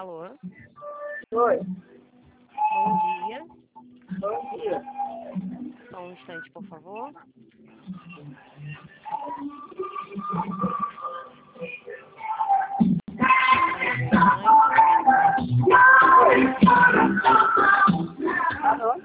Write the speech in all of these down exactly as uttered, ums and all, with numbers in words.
Alô? Oi. Bom dia. Bom dia. Só um instante, por favor. Mais um instante. Alô?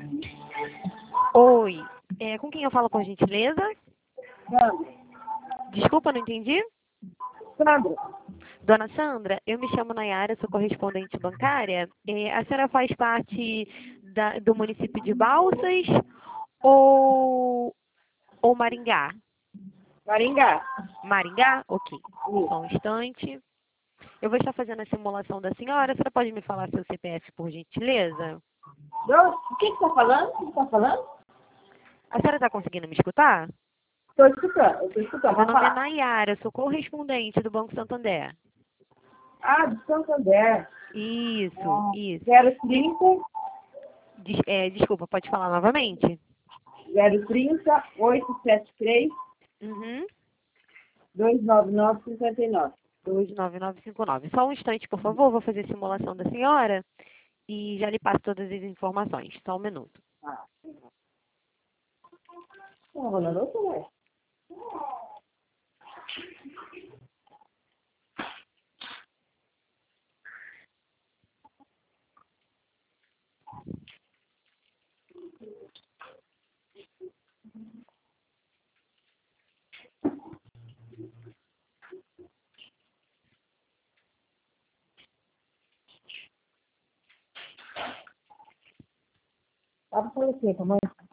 Oi. É, com quem eu falo, por gentileza? Sandra. Desculpa, não entendi. Sandra. Dona Sandra, eu me chamo Nayara, sou correspondente bancária. É, a senhora faz parte da- do município de Balsas ou, ou Maringá? Maringá. Maringá? Ok. Isso. Só um instante. Eu vou estar fazendo a simulação da senhora. A senhora pode me falar seu C P F, por gentileza? Eu- O que que tá falando? O que que tá falando? A senhora está conseguindo me escutar? Tô escutando, eu tô escutando. Meu Vamos nome é falar. Nayara, sou correspondente do Banco Santander. Ah, de Santander. Isso, Ah, isso. zero trinta, Des- é, desculpa, pode falar novamente? zero trinta, oitocentos e setenta e três, Uhum. duzentos e noventa e nove, cinquenta e nove. dois nove nove cinco nove. Só um instante, por favor, vou fazer a simulação da senhora e já lhe passo todas as informações. Só um minuto. Ah. Tá rolando outra, né? Tava falando assim, mãe.